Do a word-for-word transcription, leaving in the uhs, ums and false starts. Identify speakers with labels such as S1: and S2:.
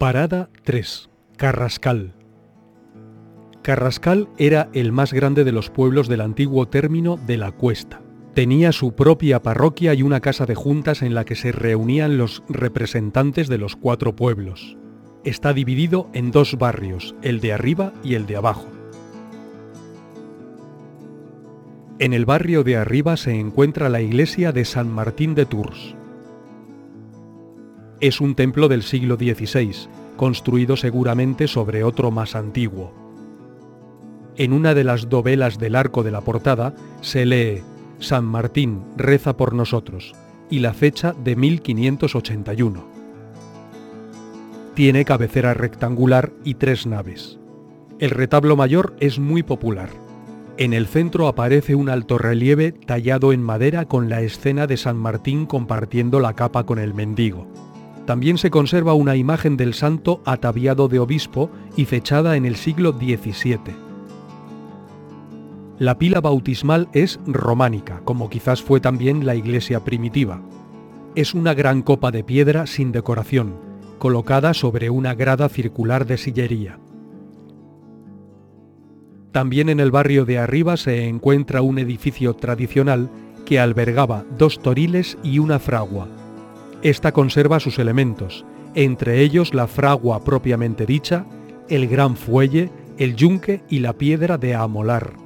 S1: Parada tres. Carrascal. Carrascal era el más grande de los pueblos del antiguo término de la Cuesta. Tenía su propia parroquia y una casa de juntas en la que se reunían los representantes de los cuatro pueblos. Está dividido en dos barrios, el de arriba y el de abajo. En el barrio de arriba se encuentra la iglesia de San Martín de Tours. Es un templo del siglo dieciséis, construido seguramente sobre otro más antiguo. En una de las dovelas del arco de la portada se lee «San Martín, reza por nosotros» y la fecha de mil quinientos ochenta y uno. Tiene cabecera rectangular y tres naves. El retablo mayor es muy popular. En el centro aparece un altorrelieve tallado en madera con la escena de San Martín compartiendo la capa con el mendigo. También se conserva una imagen del santo ataviado de obispo y fechada en el siglo diecisiete. La pila bautismal es románica, como quizás fue también la iglesia primitiva. Es una gran copa de piedra sin decoración, colocada sobre una grada circular de sillería. También en el barrio de arriba se encuentra un edificio tradicional que albergaba dos toriles y una fragua. Esta conserva sus elementos, entre ellos la fragua propiamente dicha, el gran fuelle, el yunque y la piedra de amolar.